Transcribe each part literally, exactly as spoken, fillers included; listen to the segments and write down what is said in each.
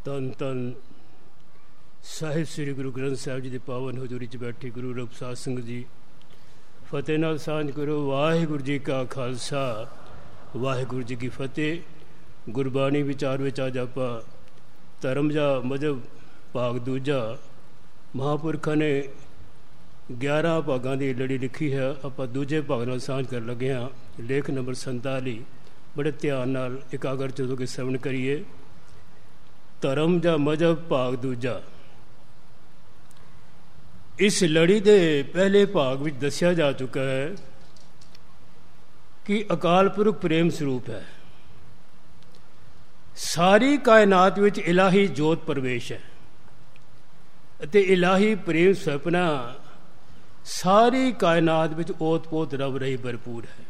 ਧੰਨ ਧੰਨ ਸਾਹਿਬ ਸ੍ਰੀ ਗੁਰੂ ਗ੍ਰੰਥ ਸਾਹਿਬ ਜੀ ਦੀ ਪਾਵਨ ਹਜ਼ੂਰੀ 'ਚ ਬੈਠੀ ਗੁਰੂ ਰੂਪ ਸਾਧ ਸੰਗਤ ਜੀ, ਫਤਿਹ ਨਾਲ ਸਾਂਝ ਕਰੋ। ਵਾਹਿਗੁਰੂ ਜੀ ਕਾ ਖਾਲਸਾ, ਵਾਹਿਗੁਰੂ ਜੀ ਕੀ ਫਤਿਹ। ਗੁਰਬਾਣੀ ਵਿਚਾਰ ਵਿੱਚ ਅੱਜ ਆਪਾਂ ਧਰਮ ਜਾਂ ਮਜ਼ਹਬ ਭਾਗ ਦੂਜਾ, ਮਹਾਂਪੁਰਖਾਂ ਨੇ ਗਿਆਰਾਂ ਭਾਗਾਂ ਦੀ ਲੜੀ ਲਿਖੀ ਹੈ। ਆਪਾਂ ਦੂਜੇ ਭਾਗ ਨਾਲ ਸਾਂਝ ਕਰਨ ਲੱਗੇ ਹਾਂ। ਲੇਖ ਨੰਬਰ ਸੰਤਾਲੀ। ਬੜੇ ਧਿਆਨ ਨਾਲ ਇਕਾਗਰ ਜਦੋਂ ਕਿ ਸਰਵਣ ਕਰੀਏ। ਧਰਮ ਜਾਂ ਮਜ਼ਹਬ ਭਾਗ ਦੂਜਾ। ਇਸ ਲੜੀ ਦੇ ਪਹਿਲੇ ਭਾਗ ਵਿੱਚ ਦੱਸਿਆ ਜਾ ਚੁੱਕਾ ਹੈ ਕਿ ਅਕਾਲ ਪੁਰਖ ਪ੍ਰੇਮ ਸਰੂਪ ਹੈ। ਸਾਰੀ ਕਾਇਨਾਤ ਵਿੱਚ ਇਲਾਹੀ ਜੋਤ ਪ੍ਰਵੇਸ਼ ਹੈ ਅਤੇ ਇਲਾਹੀ ਪ੍ਰੇਮ ਸੁਪਨਾ ਸਾਰੀ ਕਾਇਨਾਤ ਵਿੱਚ ਓਤ-ਪੋਤ ਰਵ ਰਹੀ ਭਰਪੂਰ ਹੈ।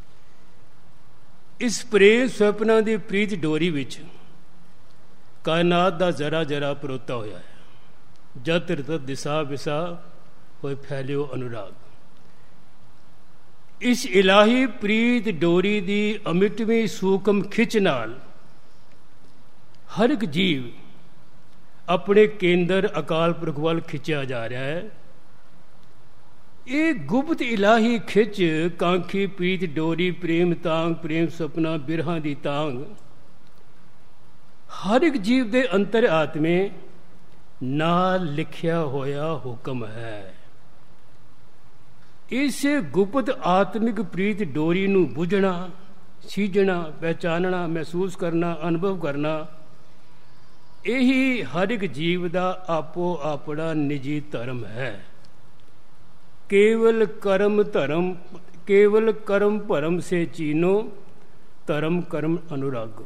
ਇਸ ਪ੍ਰੇਮ ਸੁਪਨਾ ਦੀ ਪ੍ਰੀਤ ਡੋਰੀ ਵਿੱਚ ਕਾਇਨਾਤ ਦਾ ਜ਼ਰਾ ਜ਼ਰਾ ਪਰੋਤਾ ਹੋਇਆ ਹੈ। ਜਤ ਰਤ ਦਿਸਾ ਵਿਸਾ ਹੋਏ ਫੈਲਿਓ ਅਨੁਰਾਗ। ਇਸ ਇਲਾਹੀ ਪ੍ਰੀਤ ਡੋਰੀ ਦੀ ਅਮਿਟਵੀਂ ਸੂਖਮ ਖਿੱਚ ਨਾਲ ਹਰ ਇੱਕ ਜੀਵ ਆਪਣੇ ਕੇਂਦਰ ਅਕਾਲ ਪੁਰਖ ਵੱਲ ਖਿੱਚਿਆ ਜਾ ਰਿਹਾ ਹੈ। ਇਹ ਗੁਪਤ ਇਲਾਹੀ ਖਿੱਚ, ਕਾਂਖੀ ਪ੍ਰੀਤ ਡੋਰੀ, ਪ੍ਰੇਮ ਤਾਂਗ, ਪ੍ਰੇਮ ਸੁਪਨਾ, ਬਿਰਹਾਂ ਦੀ ਤਾਂਗ ਹਰ ਇੱਕ ਜੀਵ ਦੇ ਅੰਤਰ ਆਤਮੇ ਨਾਲ ਲਿਖਿਆ ਹੋਇਆ ਹੁਕਮ ਹੈ। ਇਸ ਗੁਪਤ ਆਤਮਿਕ ਪ੍ਰੀਤ ਡੋਰੀ ਨੂੰ ਬੁੱਝਣਾ, ਸੀਝਣਾ, ਪਹਿਚਾਨਣਾ, ਮਹਿਸੂਸ ਕਰਨਾ, ਅਨੁਭਵ ਕਰਨਾ, ਇਹੀ ਹਰ ਇੱਕ ਜੀਵ ਦਾ ਆਪੋ ਆਪਣਾ ਨਿੱਜੀ ਧਰਮ ਹੈ। ਕੇਵਲ ਕਰਮ ਧਰਮ ਕੇਵਲ ਕਰਮ ਭਰਮ ਸੇ ਚੀਨੋ, ਧਰਮ ਕਰਮ ਅਨੁਰਾਗੋ।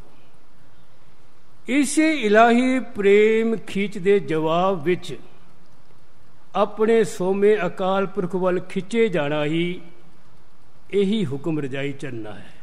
ਇਸੇ ਇਲਾਹੀ ਪ੍ਰੇਮ ਖਿੱਚ ਦੇ ਜਵਾਬ ਵਿੱਚ ਆਪਣੇ ਸੋਮੇ ਅਕਾਲ ਪੁਰਖ ਵੱਲ ਖਿੱਚੇ ਜਾਣਾ ਹੀ ਇਹੀ ਹੁਕਮ ਰਜਾਈ ਚੱਲਣਾ ਹੈ।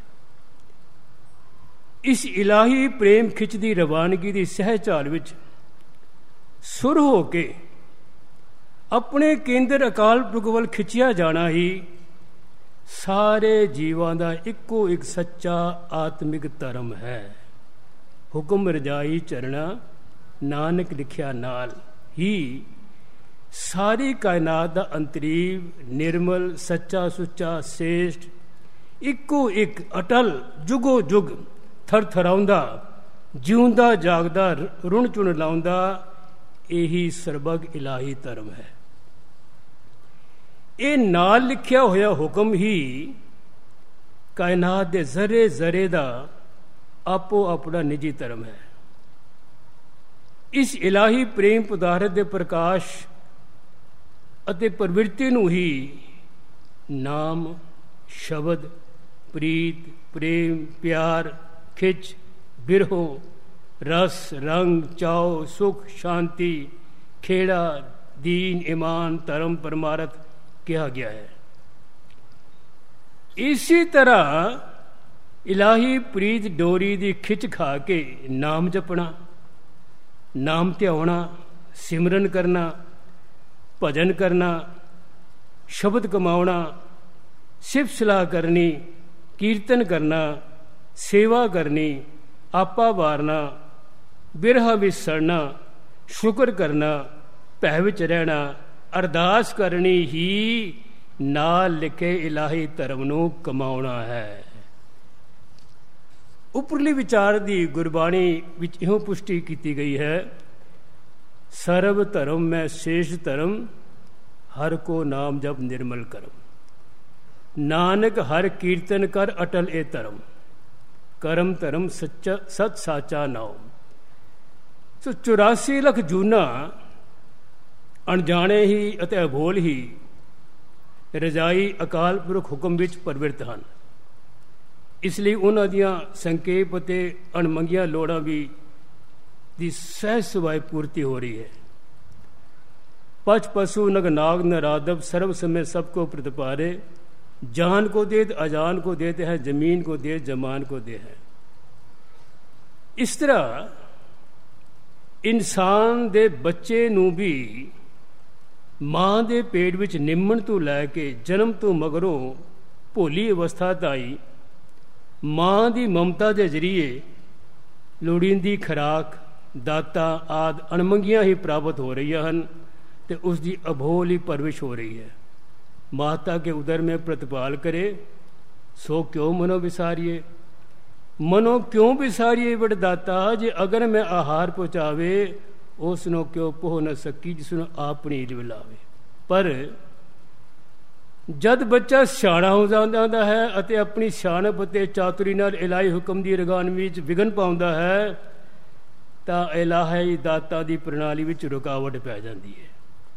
ਇਸ ਇਲਾਹੀ ਪ੍ਰੇਮ ਖਿੱਚ ਦੀ ਰਵਾਨਗੀ ਦੀ ਸਹਿਜ ਚਾਲ ਵਿੱਚ ਸੁਰ ਹੋ ਕੇ ਆਪਣੇ ਕੇਂਦਰ ਅਕਾਲ ਪੁਰਖ ਵੱਲ ਖਿੱਚਿਆ ਜਾਣਾ ਹੀ ਸਾਰੇ ਜੀਵਾਂ ਦਾ ਇੱਕੋ ਇੱਕ ਸੱਚਾ ਆਤਮਿਕ ਧਰਮ ਹੈ। ਹੁਕਮ ਰਜਾਈ ਚਰਣਾ, ਨਾਨਕ ਲਿਖਿਆ ਨਾਲ ਹੀ ਸਾਰੀ ਕਾਇਨਾਤ ਦਾ ਅੰਤਰੀਵ, ਨਿਰਮਲ, ਸੱਚਾ ਸੁੱਚਾ, ਸ੍ਰੇਸ਼ਟ, ਇੱਕੋ ਇੱਕ ਅਟਲ, ਜੁਗੋ ਜੁਗ ਥਰਥਰਾਉਂਦਾ, ਜਿਉਂਦਾ ਜਾਗਦਾ, ਰੁਣ ਚੁਣ ਲਾਉਂਦਾ, ਇਹੀ ਸਰਬੱਗ ਇਲਾਹੀ ਧਰਮ ਹੈ। ਇਹ ਨਾਲ ਲਿਖਿਆ ਹੋਇਆ ਹੁਕਮ ਹੀ ਕਾਇਨਾਤ ਦੇ ਜ਼ਰੇ ਜ਼ਰੇ ਦਾ ਆਪੋ ਆਪਣਾ ਨਿੱਜੀ ਧਰਮ ਹੈ। ਇਸ ਇਲਾਹੀ ਪ੍ਰੇਮ ਪਦਾਰਥ ਦੇ ਪ੍ਰਕਾਸ਼ ਅਤੇ ਪ੍ਰਵਿਰਤੀ ਨੂੰ ਹੀ ਨਾਮ, ਸ਼ਬਦ, ਪ੍ਰੀਤ, ਪ੍ਰੇਮ, ਪਿਆਰ, ਖਿੱਚ, ਬਿਰਹੋ, ਰਸ, ਰੰਗ, ਚਾਉ, ਸੁਖ, ਸ਼ਾਂਤੀ, ਖੇੜਾ, ਦੀਨ, ਇਮਾਨ, ਧਰਮ, ਪਰਮਾਰਥ ਕਿਹਾ ਗਿਆ ਹੈ। ਇਸੇ ਤਰ੍ਹਾਂ ਇਲਾਹੀ ਪ੍ਰੀਤ ਡੋਰੀ ਦੀ ਖਿੱਚ ਖਾ ਕੇ ਨਾਮ ਜਪਣਾ, ਨਾਮ ਧਿਆਉਣਾ, ਸਿਮਰਨ ਕਰਨਾ, ਭਜਨ ਕਰਨਾ, ਸ਼ਬਦ ਕਮਾਉਣਾ, ਸਿਫਤ ਸਲਾਹ ਕਰਨੀ, ਕੀਰਤਨ ਕਰਨਾ, ਸੇਵਾ ਕਰਨੀ, ਆਪਾ ਵਾਰਨਾ, ਬਿਰਹਾ ਵਿੱਚ ਸੜਨਾ, ਸ਼ੁਕਰ ਕਰਨਾ, ਭੈ ਵਿੱਚ ਰਹਿਣਾ, ਅਰਦਾਸ ਕਰਨੀ ਹੀ ਨਾਲ ਲਿਖੇ ਇਲਾਹੀ ਧਰਮ ਨੂੰ ਕਮਾਉਣਾ ਹੈ। ਉਪਰਲੀ ਵਿਚਾਰ ਦੀ ਗੁਰਬਾਣੀ ਵਿੱਚ ਇਹੋ ਪੁਸ਼ਟੀ ਕੀਤੀ ਗਈ ਹੈ, ਸਰਬ ਧਰਮ ਮੈਂ ਸ਼ੇਸ਼ ਧਰਮ, ਹਰ ਕੋ ਨਾਮ ਜਪ ਨਿਰਮਲ ਕਰਮ। ਨਾਨਕ ਹਰ ਕੀਰਤਨ ਕਰ ਅਟਲ ਇਹ ਧਰਮ, ਕਰਮ ਧਰਮ ਸੱਚਾ ਸਤ ਸਾਚਾ ਨਾਮ। ਸੋ ਚੁਰਾਸੀ ਲੱਖ ਜੂਨਾ ਅਣਜਾਣੇ ਹੀ ਅਤੇ ਅਭੋਲ ਹੀ ਰਜਾਈ ਅਕਾਲ ਪੁਰਖ ਹੁਕਮ ਵਿੱਚ ਪ੍ਰਵਿਰਤ ਹਨ। ਇਸ ਲਈ ਉਹਨਾਂ ਦੀਆਂ ਸੰਕੇਪ ਅਤੇ ਅਣਮੰਗੀਆਂ ਲੋੜਾਂ ਵੀ ਦੀ ਸਹਿਜ ਸੁਭਾਈ ਪੂਰਤੀ ਹੋ ਰਹੀ ਹੈ। ਪਚ ਪਸ਼ੂ ਨਗ ਨਾਗ ਨਰਾਦਬ, ਸਰਬ ਸਮੇਂ ਸਭ को प्रतिपारे, जान को दे अजान को देते हैं, जमीन को दे जमान को दे है। ਇਸ ਤਰ੍ਹਾਂ ਇਨਸਾਨ ਦੇ ਬੱਚੇ ਨੂੰ ਵੀ ਮਾਂ ਦੇ ਪੇਟ ਵਿੱਚ ਨਿੰਮਣ ਤੋਂ ਲੈ ਕੇ ਜਨਮ ਤੋਂ ਮਗਰੋਂ ਭੋਲੀ ਅਵਸਥਾ ਤਾਈ ਮਾਂ ਦੀ ਮਮਤਾ ਦੇ ਜ਼ਰੀਏ ਲੋੜੀਂਦੀ ਖੁਰਾਕ, ਦਾਤਾਂ ਆਦਿ ਅਣਮੰਗੀਆਂ ਹੀ ਪ੍ਰਾਪਤ ਹੋ ਰਹੀਆਂ ਹਨ ਤੇ ਉਸ ਦੀ ਅਭੋਲ ਹੀ ਪਰਵਿਸ਼ ਹੋ ਰਹੀ ਹੈ। ਮਾਤਾ ਕੇ ਉਦਰ ਮੇਂ ਪ੍ਰਤਪਾਲ ਕਰੇ ਸੋ ਕਿਉਂ ਮਨੋ ਵਿਸਾਰੀਏ, ਮਨੋ ਕਿਉਂ ਵਿਸਾਰੀਏ ਬੜ ਦਾਤਾ, ਜੇ ਅਗਰ ਮੈਂ ਆਹਾਰ ਪਹੁੰਚਾਵੇ ਉਸ ਨੂੰ ਕਿਉਂ ਪੋਹ ਨਾ ਸਕੀ ਜਿਸ ਨੂੰ ਆਪਣੀ ਲਿਵਲਾਵੇ। ਪਰ ਜਦ ਬੱਚਾ ਸਿਆਣਾ ਹੋ ਜਾਂਦਾ ਹੈ ਅਤੇ ਆਪਣੀ ਸਿਆਣਪ ਅਤੇ ਚਾਤੁਰੀ ਨਾਲ ਇਲਾਹੀ ਹੁਕਮ ਦੀ ਰਗਾਨਵੀ ਵਿੱਚ ਵਿਘਨ ਪਾਉਂਦਾ ਹੈ ਤਾਂ ਇਲਾਹੀ ਦਾਤਾ ਦੀ ਪ੍ਰਣਾਲੀ ਵਿੱਚ ਰੁਕਾਵਟ ਪੈ ਜਾਂਦੀ ਹੈ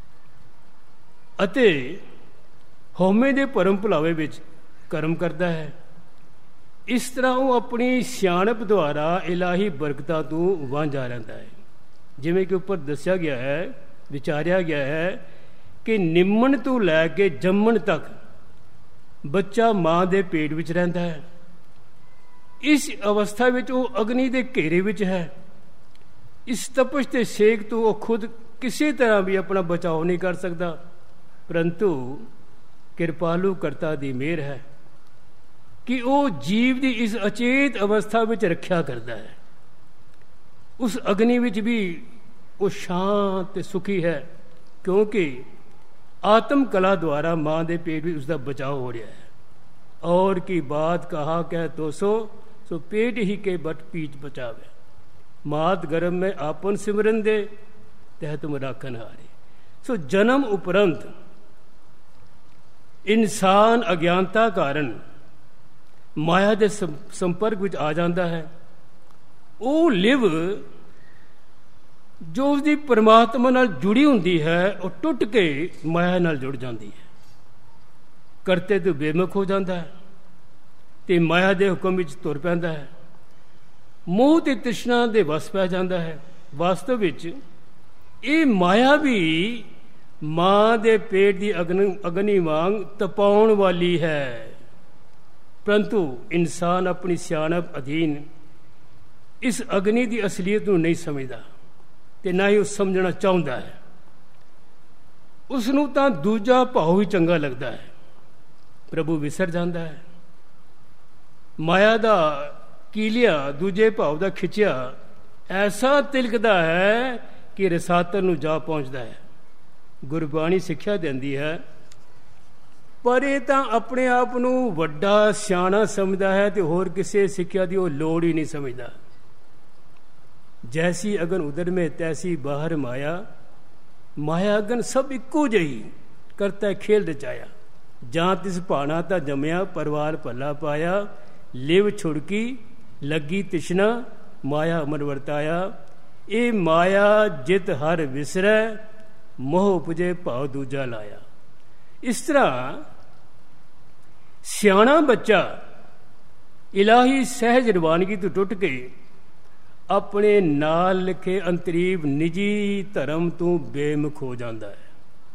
ਅਤੇ ਹਉਮੈ ਦੇ ਭਰਮ ਭੁਲਾਵੇ ਵਿੱਚ ਕਰਮ ਕਰਦਾ ਹੈ। ਇਸ ਤਰ੍ਹਾਂ ਉਹ ਆਪਣੀ ਸਿਆਣਪ ਦੁਆਰਾ ਇਲਾਹੀ ਬਰਕਤਾਂ ਤੋਂ ਵਾਂਝਾ ਰਹਿੰਦਾ ਹੈ। ਜਿਵੇਂ ਕਿ ਉੱਪਰ ਦੱਸਿਆ ਗਿਆ ਹੈ, ਵਿਚਾਰਿਆ ਗਿਆ ਹੈ ਕਿ ਨਿੰਮਣ ਤੋਂ ਲੈ ਕੇ ਜੰਮਣ ਤੱਕ ਬੱਚਾ ਮਾਂ ਦੇ ਪੇਟ ਵਿੱਚ ਰਹਿੰਦਾ ਹੈ। ਇਸ ਅਵਸਥਾ ਵਿੱਚ ਉਹ ਅਗਨੀ ਦੇ ਘੇਰੇ ਵਿੱਚ ਹੈ। ਇਸ ਤਪਸ਼ ਤੇ ਸੇਕ ਤੋਂ ਉਹ ਖੁਦ ਕਿਸੇ ਤਰ੍ਹਾਂ ਵੀ ਆਪਣਾ ਬਚਾਓ ਨਹੀਂ ਕਰ ਸਕਦਾ, ਪਰੰਤੂ ਕਿਰਪਾਲੂ ਕਰਤਾ ਦੀ ਮਿਹਰ ਹੈ ਕਿ ਉਹ ਜੀਵ ਦੀ ਇਸ ਅਚੇਤ ਅਵਸਥਾ ਵਿੱਚ ਰੱਖਿਆ ਕਰਦਾ ਹੈ। ਉਸ ਅਗਨੀ ਵਿੱਚ ਵੀ ਉਹ ਸ਼ਾਂਤ ਤੇ ਸੁਖੀ ਹੈ, ਕਿਉਂਕਿ ਆਤਮ ਕਲਾ ਦੁਆਰਾ ਮਾਂ ਦੇ ਪੇਟ ਵਿੱਚ ਉਸ ਦਾ ਬਚਾਓ ਹੋ ਰਿਹਾ ਹੈ। ਔਰ ਕੀ ਬਾਤ ਕਹਾ ਕਹਿ ਤੋ ਸੋ ਸੋ ਪੇਟ ਹੀ ਕੇ ਬਟ ਪੀਚ ਬਚਾਵੇ, ਮਾਤ ਗਰਭ में आपन सिमरन दे तह तुम राखन हारे। ਸੋ ਜਨਮ ਉਪਰੰਤ ਇਨਸਾਨ ਅਗਿਆਨਤਾ ਕਾਰਨ ਮਾਇਆ ਦੇ ਸੰਪਰਕ ਵਿੱਚ ਆ ਜਾਂਦਾ ਹੈ। ਉਹ ਲਿਵ ਜੋ ਉਸਦੀ ਪਰਮਾਤਮਾ ਨਾਲ ਜੁੜੀ ਹੁੰਦੀ ਹੈ ਉਹ ਟੁੱਟ ਕੇ ਮਾਇਆ ਨਾਲ ਜੁੜ ਜਾਂਦੀ ਹੈ, ਕਰਤੇ ਤੋਂ ਬੇਮੁਖ ਹੋ ਜਾਂਦਾ ਹੈ ਤੇ ਮਾਇਆ ਦੇ ਹੁਕਮ ਵਿੱਚ ਤੁਰ ਪੈਂਦਾ ਹੈ। ਮੋਹ ਤੇ ਤ੍ਰਿਸ਼ਨਾ ਦੇ ਵਸ ਪੈ ਜਾਂਦਾ ਹੈ। ਵਾਸਤਵ ਵਿੱਚ ਇਹ ਮਾਇਆ ਵੀ ਮਾਂ ਦੇ ਪੇਟ ਦੀ ਅਗਨ ਅਗਨੀ ਵਾਂਗ ਤਪਾਉਣ ਵਾਲੀ ਹੈ, ਪਰੰਤੂ ਇਨਸਾਨ ਆਪਣੀ ਸਿਆਣਪ ਅਧੀਨ ਇਸ ਅਗਨੀ ਦੀ ਅਸਲੀਅਤ ਨੂੰ ਨਹੀਂ ਸਮਝਦਾ ਤੇ ਨਾ ਹੀ ਉਹ ਸਮਝਣਾ ਚਾਹੁੰਦਾ ਹੈ। ਉਸ ਨੂੰ ਤਾਂ ਦੂਜਾ ਭਾਉ ਹੀ ਚੰਗਾ ਲੱਗਦਾ ਹੈ। ਪ੍ਰਭੂ ਵਿਸਰ ਜਾਂਦਾ ਹੈ। ਮਾਇਆ ਦਾ ਕੀਲਿਆ ਦੂਜੇ ਭਾਵ ਦਾ ਖਿੱਚਿਆ ਐਸਾ ਤਿਲਕਦਾ ਹੈ ਕਿ ਰਸਾਤਲ ਨੂੰ ਜਾ ਪਹੁੰਚਦਾ ਹੈ। ਗੁਰਬਾਣੀ ਸਿੱਖਿਆ ਦਿੰਦੀ ਹੈ, ਪਰ ਇਹ ਤਾਂ ਆਪਣੇ ਆਪ ਨੂੰ ਵੱਡਾ ਸਿਆਣਾ ਸਮਝਦਾ ਹੈ ਤੇ ਹੋਰ ਕਿਸੇ ਸਿੱਖਿਆ ਦੀ ਉਹ ਲੋੜ ਹੀ ਨਹੀਂ ਸਮਝਦਾ। ਜੈਸੀ ਅਗਨ ਉਦਰ ਮੇਂ ਤੈਸੀ ਬਾਹਰ ਮਾਇਆ, ਮਾਇਆ ਅਗਨ ਸਭ ਇੱਕੋ ਜਿਹੀ ਕਰਤਾ ਖੇਲ ਰਚਾਇਆ। ਜਾਂ ਤਿਸ ਭਾਣਾ ਤਾਂ ਜੰਮਿਆ ਪਰਵਾਰ ਭੱਲਾ ਪਾਇਆ, ਲਿਵ ਛੁੜਕੀ ਲੱਗੀ ਤਿਸ਼ਨਾ ਮਾਇਆ ਅਮਰ ਵਰਤਾਇਆ। ਇਹ ਮਾਇਆ ਜਿਤ ਹਰ ਵਿਸਰੈ, ਮੋਹ ਉਪਜੇ ਭਾਵ ਦੂਜਾ ਲਾਇਆ। ਇਸ ਤਰ੍ਹਾਂ ਸਿਆਣਾ ਬੱਚਾ ਇਲਾਹੀ ਸਹਿਜ ਰਵਾਨਗੀ ਤੋਂ ਟੁੱਟ ਕੇ ਆਪਣੇ ਨਾਲ ਲਿਖੇ ਅੰਤਰੀਵ ਨਿੱਜੀ ਧਰਮ ਤੋਂ ਬੇਮੁਖ ਹੋ ਜਾਂਦਾ ਹੈ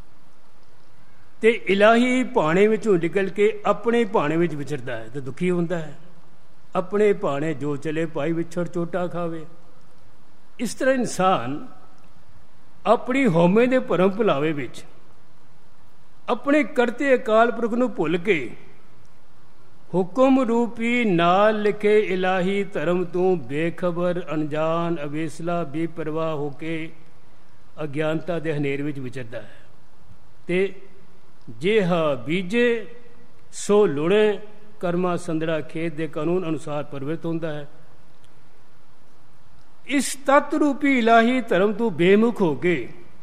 ਤੇ ਇਲਾਹੀ ਭਾਣੇ ਵਿੱਚੋਂ ਨਿਕਲ ਕੇ ਆਪਣੇ ਭਾਣੇ ਵਿੱਚ ਵਿਚਰਦਾ ਹੈ ਤੇ ਦੁਖੀ ਹੁੰਦਾ ਹੈ। ਆਪਣੇ ਭਾਣੇ ਜੋ ਚਲੇ ਭਾਈ ਵਿਛੜ ਚੋਟਾ ਖਾਵੇ। ਇਸ ਤਰ੍ਹਾਂ ਇਨਸਾਨ ਆਪਣੀ ਹਉਮੈ ਦੇ ਭਰਮ ਭੁਲਾਵੇ ਵਿੱਚ ਆਪਣੇ ਕਰਤੇ ਅਕਾਲ ਪੁਰਖ ਨੂੰ ਭੁੱਲ ਕੇ ਹੁਕਮ ਰੂਪੀ ਨਾਲ ਲਿਖੇ ਇਲਾਹੀ ਧਰਮ ਤੋਂ ਬੇਖਬਰ, ਅਣਜਾਣ, ਅਵੇਸਲਾ, ਬੇਪਰਵਾਹ ਹੋ ਕੇ ਅਗਿਆਨਤਾ ਦੇ ਹਨੇਰ ਵਿੱਚ ਵਿਚਰਦਾ ਹੈ ਤੇ ਜਿਹਾ ਬੀਜੇ ਸੋ ਲੁਣੇ, ਕਰਮਾ ਸੰਦੜਾ ਖੇਤ ਦੇ ਕਾਨੂੰਨ ਅਨੁਸਾਰ ਪਰਵਿਰਤ ਹੁੰਦਾ ਹੈ। ਇਸ ਤਤ ਰੂਪੀ ਇਲਾਹੀ ਧਰਮ ਤੋਂ ਬੇਮੁਖ ਹੋ ਕੇ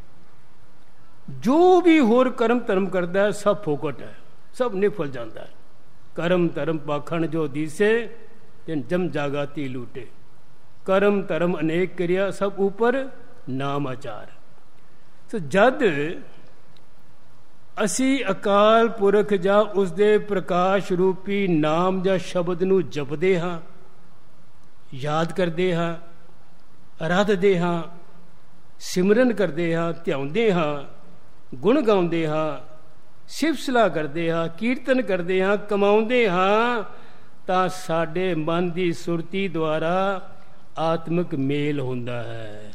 ਜੋ ਵੀ ਹੋਰ ਕਰਮ ਧਰਮ ਕਰਦਾ ਹੈ ਸਭ ਫੋਕਟ ਹੈ, ਸਭ ਨਿਫਲ ਜਾਂਦਾ ਹੈ। ਕਰਮ ਧਰਮ ਪਾਖਣ ਜੋ ਦੀਸੇ ਤਿਨ ਜਮ ਜਾਗਾਤੀ ਲੂਟੇ, ਕਰਮ ਧਰਮ ਅਨੇਕ ਕਿਰਿਆ ਸਭ ਉਪਰ ਨਾਮ ਆਚਾਰ। ਸੋ ਜਦ ਅਸੀਂ ਅਕਾਲ ਪੁਰਖ ਜਾਂ ਉਸਦੇ ਪ੍ਰਕਾਸ਼ ਰੂਪੀ ਨਾਮ ਜਾਂ ਸ਼ਬਦ ਨੂੰ ਜਪਦੇ ਹਾਂ, ਯਾਦ ਕਰਦੇ ਹਾਂ, ਅਰਾਧਦੇ ਹਾਂ, ਸਿਮਰਨ ਕਰਦੇ ਹਾਂ, ਧਿਆਉਂਦੇ ਹਾਂ, ਗੁਣ ਗਾਉਂਦੇ ਹਾਂ, ਸਿਫਤ ਸਲਾਹ ਕਰਦੇ ਹਾਂ, ਕੀਰਤਨ ਕਰਦੇ ਹਾਂ, ਕਮਾਉਂਦੇ ਹਾਂ, ਤਾਂ ਸਾਡੇ ਮਨ ਦੀ ਸੁਰਤੀ ਦੁਆਰਾ ਆਤਮਿਕ ਮੇਲ ਹੁੰਦਾ ਹੈ।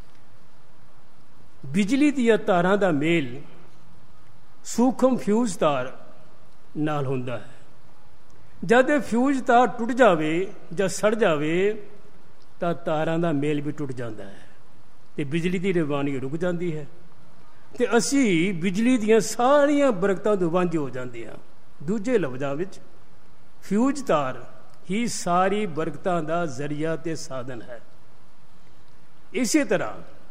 ਬਿਜਲੀ ਦੀਆਂ ਤਾਰਾਂ ਦਾ ਮੇਲ ਸੂਖਮ ਫਿਊਜ਼ ਤਾਰ ਨਾਲ ਹੁੰਦਾ ਹੈ। ਜਦ ਇਹ ਫਿਊਜ਼ ਤਾਰ ਟੁੱਟ ਜਾਵੇ ਜਾਂ ਸੜ ਜਾਵੇ ਤਾਂ ਤਾਰਾਂ ਦਾ ਮੇਲ ਵੀ ਟੁੱਟ ਜਾਂਦਾ ਹੈ। ਤੇ ਬਿਜਲੀ ਦੀ ਰਵਾਨਗੀ ਰੁਕ ਜਾਂਦੀ ਹੈ ਤੇ ਅਸੀਂ ਬਿਜਲੀ ਦੀਆਂ ਸਾਰੀਆਂ ਬਰਕਤਾਂ ਤੋਂ ਵਾਂਝੇ ਹੋ ਜਾਂਦੇ ਹਾਂ। ਦੂਜੇ ਲਫ਼ਜ਼ਾਂ ਵਿੱਚ ਫਿਊਜ਼ ਤਾਰ ਹੀ ਸਾਰੀ ਬਰਕਤਾਂ ਦਾ ਜ਼ਰੀਆ ਤੇ ਸਾਧਨ ਹੈ। ਇਸੇ ਤਰ੍ਹਾਂ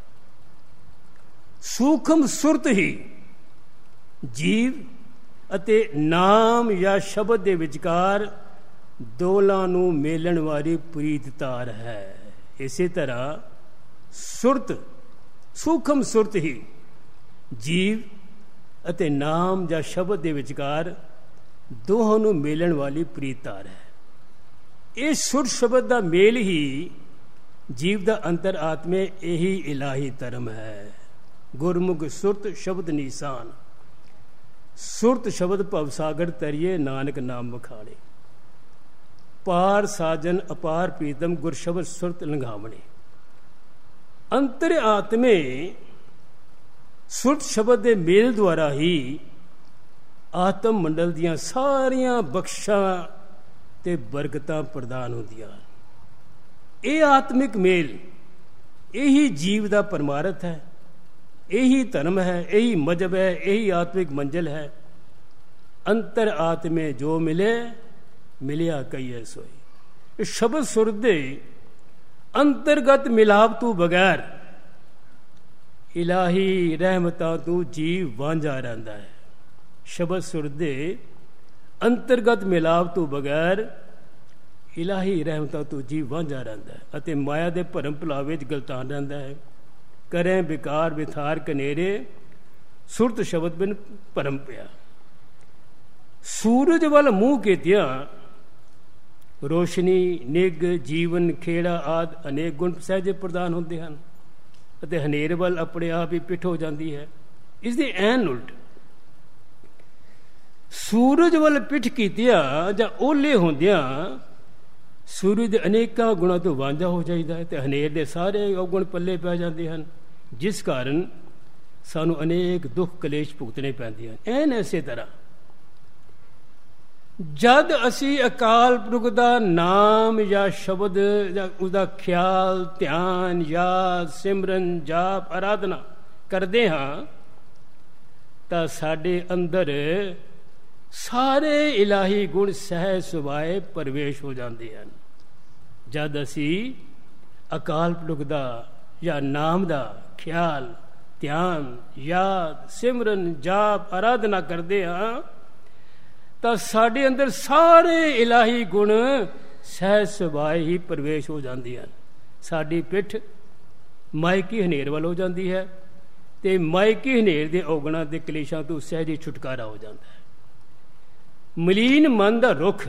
ਸੂਖਮ ਸੁਰਤ ਹੀ ਜੀਵ ਅਤੇ ਨਾਮ ਜਾਂ ਸ਼ਬਦ ਦੇ ਵਿਚਕਾਰ ਦੋਲਾਂ ਨੂੰ ਮੇਲਣ ਵਾਲੀ ਪ੍ਰੀਤ ਤਾਰ ਹੈ। ਇਸੇ ਤਰ੍ਹਾਂ ਸੁਰਤ ਸੂਖਮ ਸੁਰਤ ਹੀ ਜੀਵ ਅਤੇ ਨਾਮ ਜਾਂ ਸ਼ਬਦ ਦੇ ਵਿਚਕਾਰ ਦੋਹਾਂ ਨੂੰ ਮੇਲਣ ਵਾਲੀ ਪ੍ਰੀਤ ਤਾਰ ਹੈ। ਇਹ ਸੁਰ ਸ਼ਬਦ ਦਾ ਮੇਲ ਹੀ ਜੀਵ ਦਾ ਅੰਤਰ ਆਤਮੇ ਇਹੀ ਇਲਾਹੀ ਧਰਮ ਹੈ। ਗੁਰਮੁਖ ਸੁਰਤ ਸ਼ਬਦ ਨੀਸਾਨ, ਸੁਰਤ ਸ਼ਬਦ ਭਵਸਾਗਰ ਤਰੀਏ ਨਾਨਕ ਨਾਮ ਵਖਾਣੇ। ਪਾਰ ਸਾਜਨ ਅਪਾਰ ਪ੍ਰੀਤਮ ਗੁਰ ਸ਼ਬਦ ਸੁਰਤ ਲੰਘਾਵਣੇ। ਅੰਤਰ ਆਤਮੇ ਸੁਰਤ ਸ਼ਬਦ ਦੇ ਮੇਲ ਦੁਆਰਾ ਹੀ ਆਤਮ ਮੰਡਲ ਦੀਆਂ ਸਾਰੀਆਂ ਬਖਸ਼ਾਂ ਤੇ ਬਰਕਤਾਂ ਪ੍ਰਦਾਨ ਹੁੰਦੀਆਂ। ਇਹ ਆਤਮਿਕ ਮੇਲ ਇਹੀ ਜੀਵ ਦਾ ਪਰਮਾਰਥ ਹੈ, ਇਹੀ ਧਰਮ ਹੈ, ਇਹੀ ਮਜ਼ਹਬ ਹੈ, ਇਹੀ ਆਤਮਿਕ ਮੰਜ਼ਿਲ ਹੈ। ਅੰਤਰ ਆਤਮੇ ਜੋ ਮਿਲੇ ਮਿਲਿਆ ਕਹੀਏ ਸੋਈ। ਇਸ ਸ਼ਬਦ ਸੁਰ ਦੇ ਅੰਤਰਗਤ ਮਿਲਾਪ ਤੋਂ ਬਗੈਰ ਇਲਾਹੀ ਰਹਿਮਤਾਂ ਤੋਂ ਜੀਵ ਵਾਂਝਾ ਰਹਿੰਦਾ ਹੈ। ਸ਼ਬਦ ਸੁਰ ਦੇ ਅੰਤਰਗਤ ਮਿਲਾਪ ਤੋਂ ਬਗੈਰ ਇਲਾਹੀ ਰਹਿਮਤਾਂ ਤੋਂ ਜੀਵ ਵਾਂਝਾ ਰਹਿੰਦਾ ਹੈ ਅਤੇ ਮਾਇਆ ਦੇ ਭਰਮ ਭੁਲਾਵੇ 'ਚ ਗਲਤਾਨ ਰਹਿੰਦਾ ਹੈ। ਕਰੇ ਵਿਕਾਰ ਵਿਥਾਰ ਕਨੇਰੇ ਸੁਰਤ ਸ਼ਬਦ ਬਿਨ ਭਰਮ ਪਿਆ। ਸੂਰਜ ਵੱਲ ਮੂੰਹ ਕੀਤਿਆਂ ਰੋਸ਼ਨੀ, ਨਿੱਘ, ਜੀਵਨ, ਖੇੜਾ ਆਦਿ ਅਨੇਕ ਗੁਣ ਸਹਿਜੇ ਪ੍ਰਦਾਨ ਹੁੰਦੇ ਹਨ ਅਤੇ ਹਨੇਰ ਵੱਲ ਆਪਣੇ ਆਪ ਹੀ ਪਿੱਠ ਹੋ ਜਾਂਦੀ ਹੈ। ਇਸ ਦੇ ਐਨ ਉਲਟ ਸੂਰਜ ਵੱਲ ਪਿੱਠ ਕੀਤਿਆਂ ਜਾਂ ਓਲੇ ਹੁੰਦਿਆਂ ਸੂਰਜ ਦੇ ਅਨੇਕਾਂ ਗੁਣਾਂ ਤੋਂ ਵਾਂਝਾ ਹੋ ਜਾਈਦਾ ਹੈ ਤੇ ਹਨੇਰ ਦੇ ਸਾਰੇ ਔਗੁਣ ਪੱਲੇ ਪੈ ਜਾਂਦੇ ਹਨ, ਜਿਸ ਕਾਰਨ ਸਾਨੂੰ ਅਨੇਕ ਦੁੱਖ ਕਲੇਸ਼ ਭੁਗਤਣੇ ਪੈਂਦੇ ਹਨ। ਐਨ ਇਸੇ ਤਰ੍ਹਾਂ ਜਦ ਅਸੀਂ ਅਕਾਲ ਪੁਰਖ ਦਾ ਨਾਮ ਜਾਂ ਸ਼ਬਦ ਜਾਂ ਉਸਦਾ ਖਿਆਲ, ਧਿਆਨ, ਯਾਦ, ਸਿਮਰਨ, ਜਾਪ, ਆਰਾਧਨਾ ਕਰਦੇ ਹਾਂ ਤਾਂ ਸਾਡੇ ਅੰਦਰ ਸਾਰੇ ਇਲਾਹੀ ਗੁਣ ਸਹਿ ਸੁਭਾਏ ਪ੍ਰਵੇਸ਼ ਹੋ ਜਾਂਦੇ ਹਨ। ਜਦ ਅਸੀਂ ਅਕਾਲ ਪੁਰਖ ਦਾ ਜਾਂ ਨਾਮ ਦਾ ਖਿਆਲ, ਧਿਆਨ, ਯਾਦ, ਸਿਮਰਨ, ਜਾਪ, ਆਰਾਧਨਾ ਕਰਦੇ ਹਾਂ ਤਾਂ ਸਾਡੇ ਅੰਦਰ ਸਾਰੇ ਇਲਾਹੀ ਗੁਣ ਸਹਿਜ ਸੁਭਾਏ ਹੀ ਪ੍ਰਵੇਸ਼ ਹੋ ਜਾਂਦੇ ਹਨ। ਸਾਡੀ ਪਿੱਠ ਮਾਇਕੀ ਹਨੇਰ ਵੱਲ ਹੋ ਜਾਂਦੀ ਹੈ ਤੇ ਮਾਇਕੀ ਹਨੇਰ ਦੇ ਔਗਣਾਂ ਦੇ ਕਲੇਸ਼ਾਂ ਤੋਂ ਸਹਿਜ ਹੀ ਛੁਟਕਾਰਾ ਹੋ ਜਾਂਦਾ ਹੈ। ਮਲੀਨ ਮਨ ਦਾ ਰੁੱਖ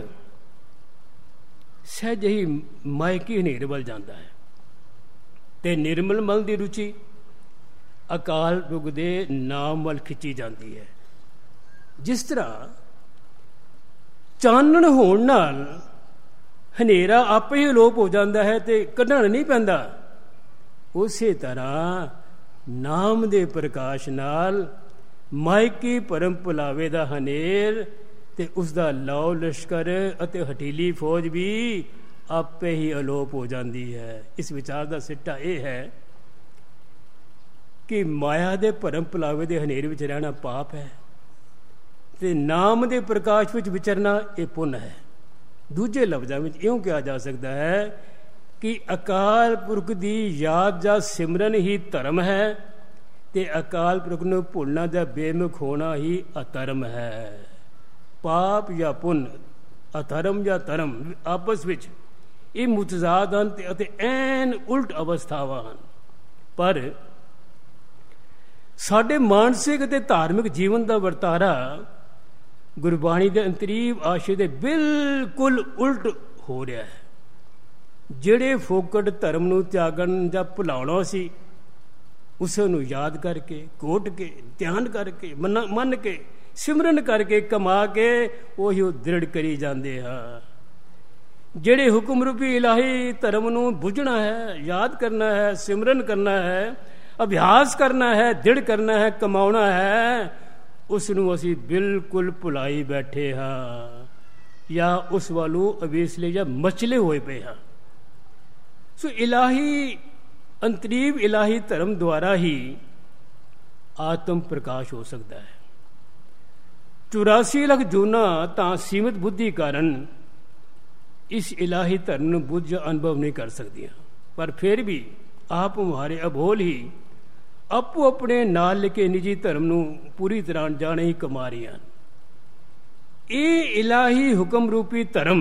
ਸਹਿਜ ਹੀ ਮਾਇਕੀ ਹਨੇਰ ਵੱਲ ਜਾਂਦਾ ਹੈ ਤੇ ਨਿਰਮਲ ਮਨ ਦੀ ਰੁਚੀ ਅਕਾਲ ਪੁਰਖ ਦੇ ਨਾਮ ਵੱਲ ਖਿੱਚੀ ਜਾਂਦੀ ਹੈ। ਜਿਸ ਤਰ੍ਹਾਂ ਚਾਨਣ ਹੋਣ ਨਾਲ ਹਨੇਰਾ ਆਪੇ ਹੀ ਅਲੋਪ ਹੋ ਜਾਂਦਾ ਹੈ ਤੇ ਕੱਢਣ ਨਹੀਂ ਪੈਂਦਾ, ਉਸੇ ਤਰ੍ਹਾਂ ਨਾਮ ਦੇ ਪ੍ਰਕਾਸ਼ ਨਾਲ ਮਾਇਕੀ ਭਰਮ ਭੁਲਾਵੇ ਦਾ ਹਨੇਰ ਤੇ ਉਸ ਦਾ ਲਾਓ ਲਸ਼ਕਰ ਅਤੇ ਹਟੀਲੀ ਫੌਜ ਵੀ ਆਪੇ ਹੀ ਅਲੋਪ ਹੋ ਜਾਂਦੀ ਹੈ। ਇਸ ਵਿਚਾਰ ਦਾ ਸਿੱਟਾ ਇਹ ਹੈ ਕਿ ਮਾਇਆ ਦੇ ਭਰਮ ਭੁਲਾਵੇ ਦੇ ਹਨੇਰ ਵਿੱਚ ਰਹਿਣਾ ਪਾਪ ਹੈ ਤੇ ਨਾਮ ਦੇ ਪ੍ਰਕਾਸ਼ ਵਿੱਚ ਵਿਚਰਨਾ ਇਹ ਪੁੰਨ ਹੈ। ਦੂਜੇ ਲਫ਼ਜ਼ਾਂ ਵਿੱਚ ਇਉਂ ਕਿਹਾ ਜਾ ਸਕਦਾ ਹੈ ਕਿ ਅਕਾਲ ਪੁਰਖ ਦੀ ਯਾਦ ਜਾਂ ਸਿਮਰਨ ਹੀ ਧਰਮ ਹੈ ਤੇ ਅਕਾਲ ਪੁਰਖ ਨੂੰ ਭੁੱਲਣਾ ਜਾਂ ਬੇਮੁਖ ਹੋਣਾ ਹੀ ਅਧਰਮ ਹੈ। ਪਾਪ ਜਾਂ ਪੁੰਨ, ਅਧਰਮ ਜਾਂ ਧਰਮ ਆਪਸ ਵਿੱਚ ਇਹ ਮੁਤਜ਼ਾਦ ਹਨ ਅਤੇ ਐਨ ਉਲਟ ਅਵਸਥਾਵਾਂ ਹਨ। ਪਰ ਸਾਡੇ ਮਾਨਸਿਕ ਅਤੇ ਧਾਰਮਿਕ ਜੀਵਨ ਦਾ ਵਰਤਾਰਾ ਗੁਰਬਾਣੀ ਦੇ ਅੰਤਰੀਵ ਆਸ਼ੇ ਦੇ ਬਿਲਕੁਲ ਉਲਟ ਹੋ ਰਿਹਾ ਹੈ। ਜਿਹੜੇ ਫੋਕਟ ਧਰਮ ਨੂੰ ਤਿਆਗਣ ਜਾਂ ਭੁਲਾਉਣਾ ਸੀ ਉਸ ਨੂੰ ਯਾਦ ਕਰਕੇ, ਕੋਟ ਕੇ, ਧਿਆਨ ਕਰਕੇ, ਮੰਨ ਮੰਨ ਕੇ, ਸਿਮਰਨ ਕਰਕੇ, ਕਮਾ ਕੇ ਉਹੀ ਉਹ ਦ੍ਰਿੜ ਕਰੀ ਜਾਂਦੇ ਹਾਂ। ਜਿਹੜੇ ਹੁਕਮ ਰੂਪੀ ਇਲਾਹੀ ਧਰਮ ਨੂੰ ਬੁੱਝਣਾ ਹੈ, ਯਾਦ ਕਰਨਾ ਹੈ, ਸਿਮਰਨ ਕਰਨਾ ਹੈ, ਅਭਿਆਸ ਕਰਨਾ ਹੈ, ਦ੍ਰਿੜ ਕਰਨਾ ਹੈ, ਕਮਾਉਣਾ ਹੈ, ਉਸ ਨੂੰ ਅਸੀਂ ਬਿਲਕੁਲ ਭੁਲਾਈ ਬੈਠੇ ਹਾਂ ਜਾਂ ਉਸ ਵੱਲੋਂ ਅਵੇਸਲੇ ਜਾਂ ਮਚਲੇ ਹੋਏ ਪਏ ਹਾਂ। ਸੋ ਇਲਾਹੀ ਅੰਤਰੀਵ ਇਲਾਹੀ ਧਰਮ ਦੁਆਰਾ ਹੀ ਆਤਮ ਪ੍ਰਕਾਸ਼ ਹੋ ਸਕਦਾ ਹੈ। ਚੁਰਾਸੀ ਲੱਖ ਜੂਨਾਂ ਤਾਂ ਸੀਮਿਤ ਬੁੱਧੀ ਕਾਰਨ ਇਸ ਇਲਾਹੀ ਧਰਮ ਨੂੰ ਬੁੱਝ ਅਨੁਭਵ ਨਹੀਂ ਕਰ ਸਕਦੀਆਂ, ਪਰ ਫਿਰ ਵੀ ਆਪ ਮੁਹਾਰੇ ਅਬੋਲ ਹੀ ਆਪੋ ਆਪਣੇ ਨਾਲ ਲਿਖੇ ਨਿੱਜੀ ਧਰਮ ਨੂੰ ਪੂਰੀ ਤਰ੍ਹਾਂ ਜਾਣੇ ਹੀ ਕਮਾ ਰਹੀਆਂ ਹਨ। ਇਹ ਇਲਾਹੀ ਹੁਕਮ ਰੂਪੀ ਧਰਮ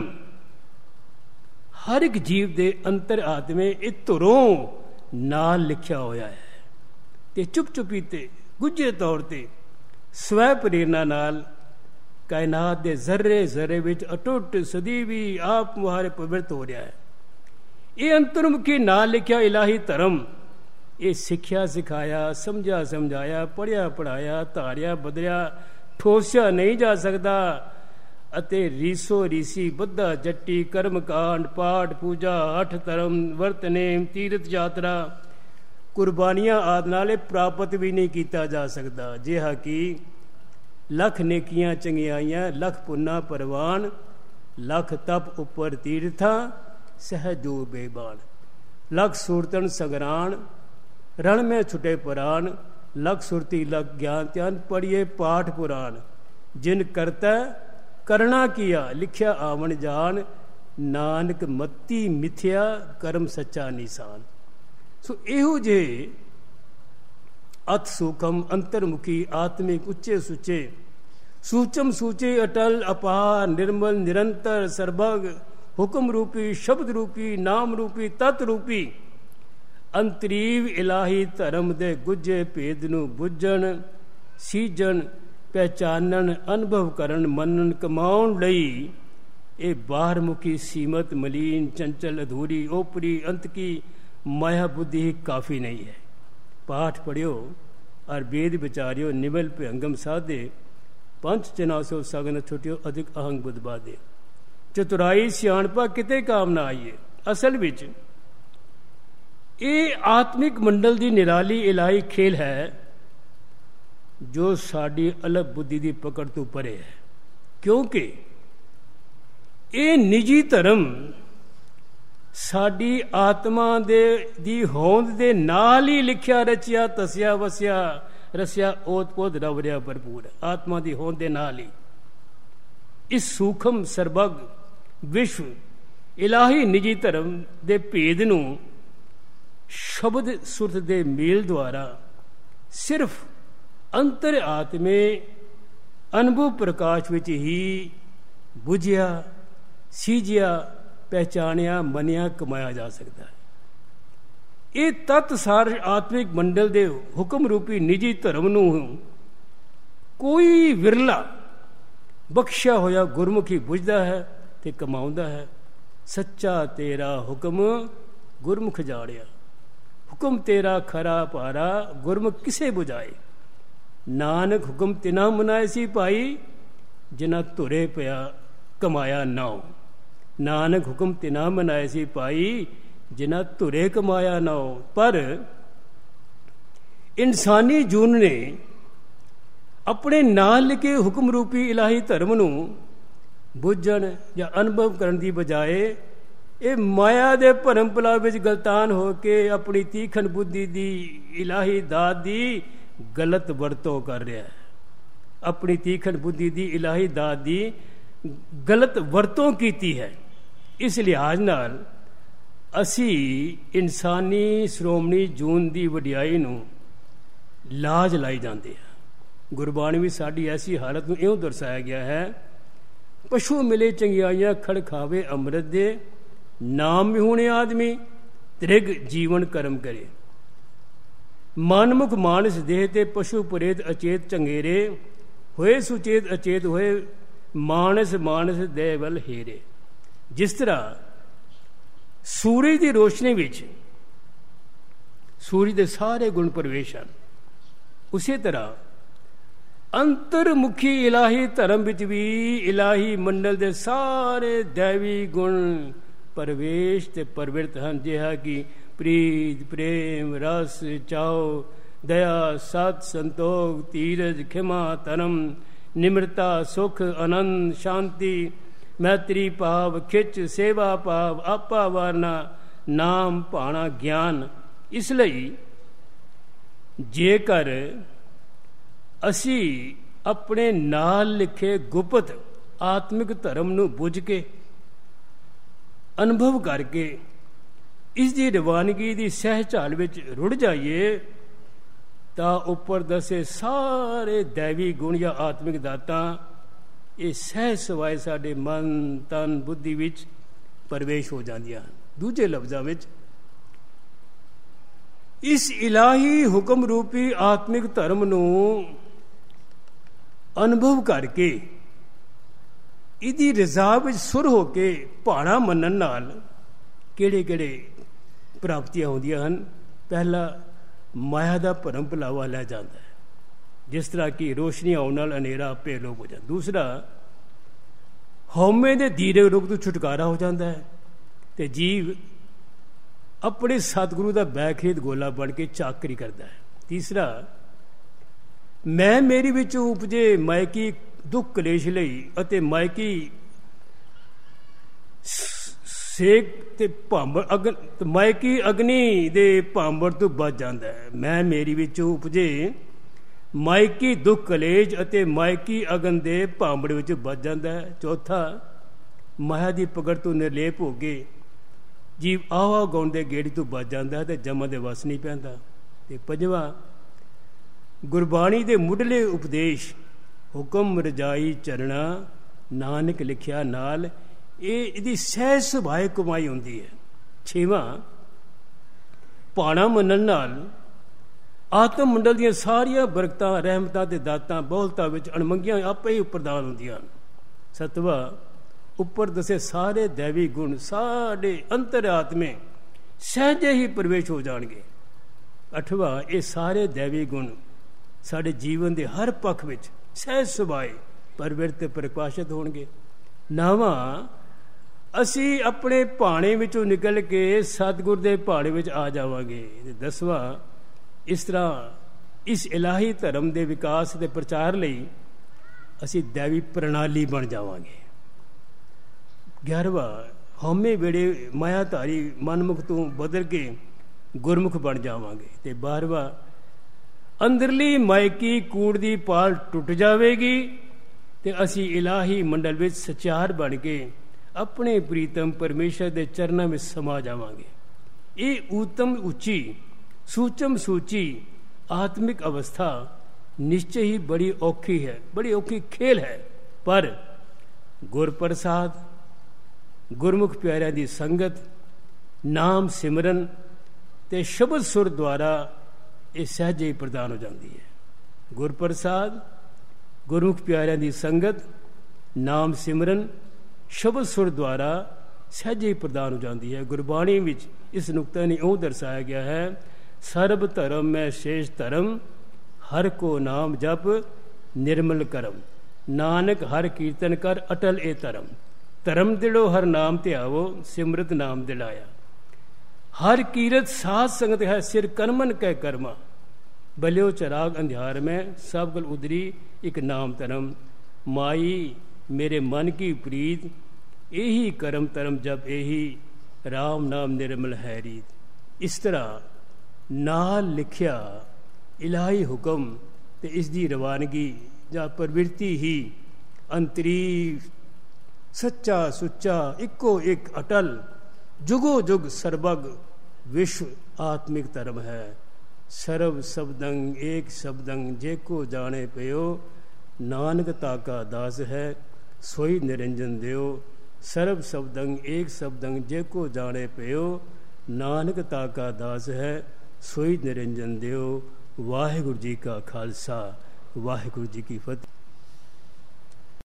ਹਰ ਇੱਕ ਜੀਵ ਦੇ ਅੰਤਰ ਆਤਮੇ ਇਹ ਧੁਰੋਂ ਨਾਲ ਲਿਖਿਆ ਹੋਇਆ ਹੈ ਤੇ ਚੁੱਪ ਚੁੱਪੀ ਤੇ ਗੁੱਝੇ ਤੌਰ ਤੇ ਸਵੈ ਪ੍ਰੇਰਨਾ ਨਾਲ ਕਾਇਨਾਤ ਦੇ ਜ਼ਰਰੇ ਜ਼ਰਰੇ ਵਿੱਚ ਅਟੁੱਟ ਸਦੀ ਵੀ ਆਪ ਮੁਹਾਰੇ ਪ੍ਰਵਿਰਤ ਹੋ ਰਿਹਾ ਹੈ। ਇਹ ਅੰਤਰਮੁਖੀ ਨਾਲ ਲਿਖਿਆ ਇਲਾਹੀ ਧਰਮ ਇਹ ਸਿੱਖਿਆ ਸਿਖਾਇਆ, ਸਮਝਿਆ ਸਮਝਾਇਆ, ਪੜ੍ਹਿਆ ਪੜ੍ਹਾਇਆ, ਧਾਰਿਆ ਬਦਲਿਆ, ਠੋਸਿਆ ਨਹੀਂ ਜਾ ਸਕਦਾ ਅਤੇ ਰੀਸੋ ਰੀਸੀ ਬੱਧਾ ਜੱਟੀ ਕਰਮ ਕਾਂਡ ਪਾਠ ਪੂਜਾ ਅੱਠ ਧਰਮ ਵਰਤਨੇਮ ਤੀਰਥ ਯਾਤਰਾ ਕੁਰਬਾਨੀਆਂ ਆਦਿ ਨਾਲ ਇਹ ਪ੍ਰਾਪਤ ਵੀ ਨਹੀਂ ਕੀਤਾ ਜਾ ਸਕਦਾ। ਜਿਹਾ ਕਿ ਲੱਖ ਨੇਕੀਆਂ ਚੰਗਿਆਈਆਂ ਲੱਖ ਪੁੰਨਾ ਪਰਵਾਨ ਲੱਖ ਤਪ ਉੱਪਰ ਤੀਰਥਾਂ ਸਹਿਜੋ ਬੇਬਾਨ ਲੱਖ ਸੁਰਤਨ ਸਗਰਾਨ ਰਣ ਮੈਂ ਛੁਟੇ ਪੁਰਾਨ ਲੱਖ ਸੁਰਤੀ ਲੱਖ ਗਿਆਨ ਧਿਆਨ ਪੜ੍ਹੀਏ ਪਾਠ ਪੁਰਾਨ ਜਿਨ ਕਰਤਾ ਕਰਣਾ ਕੀਆ ਲਿਖਿਆ ਆਵਣ ਜਾਣ ਨਾਨਕ ਮਤੀ ਮਿਥਿਆ ਕਰਮ ਸੱਚਾ ਨਿਸ਼ਾਨ। ਸੋ ਇਹੋ ਜਿਹੇ ਅਤ ਸੂਖਮ ਅੰਤਰਮੁਖੀ ਆਤਮਿਕ ਉੱਚੇ ਸੁੱਚੇ ਸੂਚਮ ਸੂਚੇ ਅਟਲ ਅਪਾਰ ਨਿਰਮਲ ਨਿਰੰਤਰ ਸਰਬਗ ਹੁਕਮ ਰੂਪੀ ਸ਼ਬਦ ਰੂਪੀ ਨਾਮ ਰੂਪੀ ਤਤ ਰੂਪੀ ਅੰਤਰੀਵ ਇਲਾਹੀ ਧਰਮ ਦੇ ਗੁੱਝੇ ਭੇਦ ਨੂੰ ਬੁੱਝਣ ਸੀਜਣ ਪਹਿਚਾਨਣ ਅਨੁਭਵ ਕਰਨ ਮੰਨਣ ਕਮਾਉਣ ਲਈ ਇਹ ਬਾਹਰਮੁਖੀ ਸੀਮਤ ਮਲੀਨ ਚੰਚਲ ਅਧੂਰੀ ਓਪਰੀ ਅੰਤ ਕੀ ਮਾਇਆ ਬੁੱਧੀ ਕਾਫੀ ਨਹੀਂ ਹੈ। ਪਾਠ ਪੜਿਓ ਔਰ ਵੇਦ ਵਿਚਾਰਿਓ ਨਿਮਲ ਭਿਅੰਗਮ ਸਾਧੇ ਪੰਚ ਚਨਾਸੋ ਸਗਨ ਛੁਟਿਓ ਅਧਿਕ ਅਹੰਗ ਬੁੱਧ ਬਾਦੇ ਚਤੁਰਾਈ ਸਿਆਣਪਾ ਕਿਤੇ ਕਾਮ ਨਾ ਆਈਏ। ਅਸਲ ਵਿੱਚ ਇਹ ਆਤਮਿਕ ਮੰਡਲ ਦੀ ਨਿਰਾਲੀ ਇਲਾਹੀ ਖੇਲ ਹੈ ਜੋ ਸਾਡੀ ਅਲੱਗ ਬੁੱਧੀ ਦੀ ਪਕੜ ਤੋਂ ਪਰੇ ਹੈ, ਕਿਉਂਕਿ ਇਹ ਨਿੱਜੀ ਧਰਮ ਸਾਡੀ ਆਤਮਾ ਦੇ ਦੀ ਹੋਂਦ ਦੇ ਨਾਲ ਹੀ ਲਿਖਿਆ ਰਚਿਆ ਤਸਿਆ ਵਸਿਆ ਰਸਿਆ ਓਤ ਪੋਤ ਰਵਰਿਆ ਭਰਪੂਰ ਆਤਮਾ ਦੀ ਹੋਂਦ ਦੇ ਨਾਲ ਹੀ ਇਸ ਸੂਖਮ ਸਰਬਗ ਵਿਸ਼ਵ ਇਲਾਹੀ ਨਿੱਜੀ ਧਰਮ ਦੇ ਭੇਦ ਨੂੰ ਸ਼ਬਦ ਸੁਰਤ ਦੇ ਮੇਲ ਦੁਆਰਾ ਸਿਰਫ ਅੰਤਰ ਆਤਮੇ ਅਨੁਭਵ ਪ੍ਰਕਾਸ਼ ਵਿੱਚ ਹੀ ਬੁਝਿਆ ਸੀਜਿਆ ਪਹਿਚਾਣਿਆ ਮੰਨਿਆ ਕਮਾਇਆ ਜਾ ਸਕਦਾ ਹੈ। ਇਹ ਤਤ ਸਾਰ ਆਤਮਿਕ ਮੰਡਲ ਦੇ ਹੁਕਮ ਰੂਪੀ ਨਿੱਜੀ ਧਰਮ ਨੂੰ ਕੋਈ ਵਿਰਲਾ ਬਖਸ਼ਿਆ ਹੋਇਆ ਗੁਰਮੁਖੀ ਬੁਝਦਾ ਹੈ ਤੇ ਕਮਾਉਂਦਾ ਹੈ। ਸੱਚਾ ਤੇਰਾ ਹੁਕਮ ਗੁਰਮੁਖ ਜਾੜਿਆ ਹੁਕਮ ਤੇਰਾ ਖਰਾ ਭਾਰਾ ਗੁਰਮੁਖ ਕਿਸੇ ਬੁਝਾਏ ਨਾਨਕ ਹੁਕਮ ਤਿਨਾ ਮਨਾਏ ਸੀ ਭਾਈ ਜਿਨ੍ਹਾਂ ਧੁਰੇ ਪਿਆ ਕਮਾਇਆ ਨਾਉ ਨਾਨਕ ਹੁਕਮ ਤਿਨਾ ਮਨਾਏ ਸੀ ਭਾਈ ਜਿਨ੍ਹਾਂ ਧੁਰੇ ਕਮਾਇਆ ਨਾਉ। ਪਰ ਇਨਸਾਨੀ ਜੂਨ ਨੇ ਆਪਣੇ ਨਾਲ ਲਿਖੇ ਹੁਕਮ ਰੂਪੀ ਇਲਾਹੀ ਧਰਮ ਨੂੰ ਬੁੱਝਣ ਜਾਂ ਅਨੁਭਵ ਕਰਨ ਦੀ ਬਜਾਏ ਇਹ ਮਾਇਆ ਦੇ ਭਰਮ ਭੁਲਾ ਵਿੱਚ ਗਲਤਾਨ ਹੋ ਕੇ ਆਪਣੀ ਤੀਖਣ ਬੁੱਧੀ ਦੀ ਇਲਾਹੀ ਦਾਤ ਦੀ ਗਲਤ ਵਰਤੋਂ ਕਰ ਰਿਹਾ ਹੈ। ਆਪਣੀ ਤੀਖਣ ਬੁੱਧੀ ਦੀ ਇਲਾਹੀ ਦਾਤ ਦੀ ਗਲਤ ਵਰਤੋਂ ਕੀਤੀ ਹੈ। ਇਸ ਲਿਹਾਜ਼ ਨਾਲ ਅਸੀਂ ਇਨਸਾਨੀ ਸ਼੍ਰੋਮਣੀ ਜੂਨ ਦੀ ਵਡਿਆਈ ਨੂੰ ਲਾਜ ਲਾਈ ਜਾਂਦੇ ਹਾਂ। ਗੁਰਬਾਣੀ ਵਿੱਚ ਸਾਡੀ ਐਸੀ ਹਾਲਤ ਨੂੰ ਇਉਂ ਦਰਸਾਇਆ ਗਿਆ ਹੈ ਪਸ਼ੂ ਮਿਲੇ ਚੰਗਿਆਈਆਂ ਖੜ ਖਾਵੇ ਅੰਮ੍ਰਿਤ ਦੇ ਨਾਮ ਵਿਹੂਣੇ ਆਦਮੀ ਤ੍ਰਿਗ ਜੀਵਨ ਕਰਮ ਕਰੇ ਮਨਮੁਖ ਮਾਨਸ ਦੇਹ ਤੇ ਪਸ਼ੂ ਪ੍ਰੇਤ ਅਚੇਤ ਚੰਗੇਰੇ ਹੋਏ ਸੁਚੇਤ ਅਚੇਤ ਹੋਏ ਮਾਨਸ ਮਾਨਸ ਦੇਹ ਵੱਲ ਹੇਰੇ। ਜਿਸ ਤਰ੍ਹਾਂ ਸੂਰਜ ਦੀ ਰੋਸ਼ਨੀ ਵਿੱਚ ਸੂਰਜ ਦੇ ਸਾਰੇ ਗੁਣ ਪ੍ਰਵੇਸ਼ ਹਨ, ਉਸੇ ਤਰ੍ਹਾਂ ਅੰਤਰਮੁਖੀ ਇਲਾਹੀ ਧਰਮ ਵਿੱਚ ਵੀ ਇਲਾਹੀ ਮੰਡਲ ਦੇ ਸਾਰੇ ਦੈਵੀ ਗੁਣ ਪ੍ਰਵੇਸ਼ ਤੇ ਪ੍ਰਵਿਰਤ ਹਨ। ਜਿਹਾ ਕਿ ਪ੍ਰੀਤ ਪ੍ਰੇਮ ਰਸ ਚਾਉ ਦਇਆ ਸਤ ਸੰਤੋਖ ਧੀਰਜ ਖਿਮਾ ਧਰਮ ਨਿਮਰਤਾ ਸੁਖ ਆਨੰਦ ਸ਼ਾਂਤੀ ਮੈਤਰੀ ਭਾਵ ਖਿੱਚ ਸੇਵਾ ਭਾਵ ਆਪਾ ਵਾਰਨਾ ਨਾਮ ਭਾਣਾ ਗਿਆਨ ਇਸ ਲਈ ਜੇਕਰ ਅਸੀਂ ਆਪਣੇ ਨਾਲ ਲਿਖੇ ਗੁਪਤ ਆਤਮਿਕ ਧਰਮ ਨੂੰ ਬੁੱਝ ਕੇ ਅਨੁਭਵ ਕਰਕੇ ਇਸ ਦੀ ਰਵਾਨਗੀ ਦੀ ਸਹਿਚਾਲ ਵਿੱਚ ਰੁੜ ਜਾਈਏ ਤਾਂ ਉੱਪਰ ਦੱਸੇ ਸਾਰੇ ਦੈਵੀ ਗੁਣ ਜਾਂ ਆਤਮਿਕ ਦਾਤਾਂ ਇਹ ਸਹਿਜ ਸਵਾਏ ਸਾਡੇ ਮਨ ਤਨ ਬੁੱਧੀ ਵਿੱਚ ਪ੍ਰਵੇਸ਼ ਹੋ ਜਾਂਦੀਆਂ ਹਨ। ਦੂਜੇ ਲਫ਼ਜ਼ਾਂ ਵਿੱਚ ਇਸ ਇਲਾਹੀ ਹੁਕਮ ਰੂਪੀ ਆਤਮਿਕ ਧਰਮ ਨੂੰ ਅਨੁਭਵ ਕਰਕੇ ਇਹਦੀ ਰਜ਼ਾ ਵਿੱਚ ਸੁਰ ਹੋ ਕੇ ਭਾਣਾ ਮੰਨਣ ਨਾਲ ਕਿਹੜੇ ਕਿਹੜੇ ਪ੍ਰਾਪਤੀਆਂ ਹੁੰਦੀਆਂ ਹਨ। ਪਹਿਲਾ, ਮਾਇਆ ਦਾ ਭਰਮ ਭੁਲਾਵਾ ਲੈ ਜਾਂਦਾ ਹੈ, ਜਿਸ ਤਰ੍ਹਾਂ ਕਿ ਰੋਸ਼ਨੀ ਆਉਣ ਨਾਲ ਹਨੇਰਾ ਆਪੇ ਲੋਪ ਹੋ ਜਾਂਦਾ। ਦੂਸਰਾ, ਹਉਮੈ ਦੇ ਦੀਰਘ ਰੋਗ ਤੋਂ ਛੁਟਕਾਰਾ ਹੋ ਜਾਂਦਾ ਹੈ ਤੇ ਜੀਵ ਆਪਣੇ ਸਤਿਗੁਰੂ ਦਾ ਬੈਖੇਤ ਗੋਲਾ ਬਣ ਕੇ ਚਾਕਰੀ ਕਰਦਾ ਹੈ। ਤੀਸਰਾ, ਮੈਂ ਮੇਰੀ ਵਿੱਚੋਂ ਉਪਜੇ ਮਾਇਕੀ ਦੁੱਖ ਕਲੇਸ਼ ਲਈ ਅਤੇ ਮਾਇਕੀ ਸੇਕ ਤੇ ਭਾਂਬੜ ਅਗਨ ਮਾਇਕੀ ਅਗਨੀ ਦੇ ਭਾਂਬੜ ਤੋਂ ਬਚ ਜਾਂਦਾ ਹੈ। ਮੈਂ ਮੇਰੀ ਵਿੱਚੋਂ ਉਪਜੇ ਮਾਇਕੀ ਦੁੱਖ ਕਲੇਸ਼ ਅਤੇ ਮਾਇਕੀ ਅਗਨ ਦੇ ਭਾਂਬੜ ਵਿੱਚ ਬਚ ਜਾਂਦਾ ਹੈ। ਚੌਥਾ, ਮਾਇਆ ਦੀ ਪਕੜ ਤੋਂ ਨਿਰਲੇਪ ਹੋ ਕੇ ਜੀਵ ਆਵਾ ਗਾਉਣ ਦੇ ਗੇੜੀ ਤੋਂ ਬਚ ਜਾਂਦਾ ਹੈ ਤੇ ਜਮਾਂ ਦੇ ਵਸ ਨਹੀਂ ਪੈਂਦਾ। ਤੇ ਪੰਜਵਾਂ, ਗੁਰਬਾਣੀ ਦੇ ਮੁੱਢਲੇ ਉਪਦੇਸ਼ ਹੁਕਮ ਰਜਾਈ ਚਰਣਾ ਨਾਨਕ ਲਿਖਿਆ ਨਾਲ ਇਹ ਇਹਦੀ ਸਹਿਜ ਸੁਭਾਅ ਕਮਾਈ ਹੁੰਦੀ ਹੈ। ਛੇਵਾਂ, ਭਾਣਾ ਮੰਨਣ ਨਾਲ ਆਤਮ ਮੰਡਲ ਦੀਆਂ ਸਾਰੀਆਂ ਬਰਕਤਾਂ ਰਹਿਮਤਾਂ ਤੇ ਦਾਤਾਂ ਬਹੁਲਤਾ ਵਿੱਚ ਅਣਮੰਗੀਆਂ ਆਪੇ ਹੀ ਪ੍ਰਦਾਨ ਹੁੰਦੀਆਂ ਹਨ। ਸੱਤਵਾਂ, ਉੱਪਰ ਦੱਸੇ ਸਾਰੇ ਦੈਵੀ ਗੁਣ ਸਾਡੇ ਅੰਤਰ ਆਤਮੇ ਸਹਿਜੇ ਹੀ ਪ੍ਰਵੇਸ਼ ਹੋ ਜਾਣਗੇ। ਅੱਠਵਾਂ, ਇਹ ਸਾਰੇ ਦੈਵੀ ਗੁਣ ਸਾਡੇ ਜੀਵਨ ਦੇ ਹਰ ਪੱਖ ਵਿੱਚ ਸਹਿਜ ਸੁਭਾਏ ਪ੍ਰਵਿਰਤ ਪ੍ਰਕਾਸ਼ਿਤ ਹੋਣਗੇ। ਨੌਵਾਂ, ਅਸੀਂ ਆਪਣੇ ਭਾਣੇ ਵਿੱਚੋਂ ਨਿਕਲ ਕੇ ਸਤਿਗੁਰ ਦੇ ਭਾਣੇ ਵਿੱਚ ਆ ਜਾਵਾਂਗੇ। ਦਸਵਾਂ, ਇਸ ਤਰ੍ਹਾਂ ਇਸ ਇਲਾਹੀ ਧਰਮ ਦੇ ਵਿਕਾਸ ਦੇ ਪ੍ਰਚਾਰ ਲਈ ਅਸੀਂ ਦੈਵੀ ਪ੍ਰਣਾਲੀ ਬਣ ਜਾਵਾਂਗੇ। ਗਿਆਰਵਾਂ, ਹਉਮੈ ਵੇੜੇ ਮਾਇਆਧਾਰੀ ਮਨਮੁਖ ਤੋਂ ਬਦਲ ਕੇ ਗੁਰਮੁਖ ਬਣ ਜਾਵਾਂਗੇ। ਤੇ ਬਾਰਵਾਂ, ਅੰਦਰਲੀ ਮਾਇਕੀ ਕੂੜ ਦੀ ਪਾਲ ਟੁੱਟ ਜਾਵੇਗੀ ਤੇ ਅਸੀਂ ਇਲਾਹੀ ਮੰਡਲ ਵਿੱਚ ਸਚਿਆਰ ਬਣ ਕੇ ਆਪਣੇ ਪ੍ਰੀਤਮ ਪਰਮੇਸ਼ਰ ਦੇ ਚਰਨਾਂ ਵਿੱਚ ਸਮਾ ਜਾਵਾਂਗੇ। ਇਹ ਉੱਤਮ ਉੱਚੀ ਸੂਚਮ ਸੂਚੀ ਆਤਮਿਕ ਅਵਸਥਾ ਨਿਸ਼ਚੈ ਹੀ ਬੜੀ ਔਖੀ ਹੈ, ਬੜੀ ਔਖੀ ਖੇਲ ਹੈ, ਪਰ ਗੁਰਪ੍ਰਸਾਦ ਗੁਰਮੁਖ ਪਿਆਰਿਆਂ ਦੀ ਸੰਗਤ ਨਾਮ ਸਿਮਰਨ ਤੇ ਸ਼ਬਦ ਸੁਰ ਦੁਆਰਾ ਇਹ ਸਹਿਜੇ ਹੀ ਪ੍ਰਦਾਨ ਹੋ ਜਾਂਦੀ ਹੈ। ਗੁਰਪ੍ਰਸਾਦ ਗੁਰਮੁਖ ਪਿਆਰਿਆਂ ਦੀ ਸੰਗਤ ਨਾਮ ਸਿਮਰਨ ਸ਼ਬਦ ਸੁਰ ਦੁਆਰਾ ਸਹਿਜੇ ਹੀ ਪ੍ਰਦਾਨ ਹੋ ਜਾਂਦੀ ਹੈ। ਗੁਰਬਾਣੀ ਵਿੱਚ ਇਸ ਨੁਕਤੇ ਨੂੰ ਇਉਂ ਦਰਸਾਇਆ ਗਿਆ ਹੈ, ਸਰਬ ਧਰਮ ਮੈਂ ਸ਼ੇਸ਼ ਧਰਮ ਹਰ ਕੋ ਨਾਮ ਜਪ ਨਿਰਮਲ ਕਰਮ ਨਾਨਕ ਹਰ ਕੀਰਤਨ ਕਰ ਅਟਲ ਇਹ ਧਰਮ ਧਰਮ ਦਿੜੋ ਹਰ ਨਾਮ ਧਿਆਵੋ ਸਿਮਰਤ ਨਾਮ ਦਿਲਾਇਆ ਹਰ ਕੀਰਤ ਸਾਧ ਸੰਗਤ ਹੈ ਸਿਰ ਕਰਮਨ ਕਹਿ ਕਰਮਾ ਬਲਿਓ ਚਰਾਗ ਅੰਧਿਆਰ ਮੈਂ ਸਭ ਗਲ ਉਦਰੀ ਇੱਕ ਨਾਮ ਧਰਮ ਮਾਈ ਮੇਰੇ ਮਨ ਕੀ ਪ੍ਰੀਤ ਇਹੀ ਕਰਮ ਧਰਮ ਜਪ ਇਹੀ ਰਾਮ ਨਾਮ ਨਿਰਮਲ ਹੈ ਰੀਤ। ਇਸ ਤਰ੍ਹਾਂ ਨਾਲ ਲਿਖਿਆ ਇਲਾਹੀ ਹੁਕਮ ਤੇ ਇਸ ਦੀ ਰਵਾਨਗੀ ਜਾਂ ਪ੍ਰਵਿਰਤੀ ਹੀ ਅੰਤਰੀ ਸੱਚਾ ਸੁੱਚਾ ਇੱਕੋ ਇੱਕ ਅਟਲ ਜੁਗੋ ਜੁਗ ਸਰਬਗ ਵਿਸ਼ਵ ਆਤਮਿਕ ਧਰਮ ਹੈ। ਸਰਬ ਸ਼ਬਦੰ ਏਕ ਸ਼ਬਦੰ ਜੇ ਕੋ ਜਾਣੇ ਪਿਓ ਨਾਨਕ ਤਾਕਾ ਦਾਸ ਹੈ ਸੋਈ ਨਿਰੰਜਨ ਦਿਓ ਸਰਬ ਸ਼ਬਦੰ ਏਕ ਸ਼ਬਦੰ ਜੇ ਕੋ ਜਾਣੇ ਪਿਓ ਨਾਨਕ ਤਾਕਾ ਦਾਸ ਹੈ ਸੋਈ ਨਿਰੰਜਨ ਦਿਓ। ਵਾਹਿਗੁਰੂ ਜੀ ਕਾ ਖਾਲਸਾ ਵਾਹਿਗੁਰੂ ਜੀ ਕੀ ਫਤਿਹ।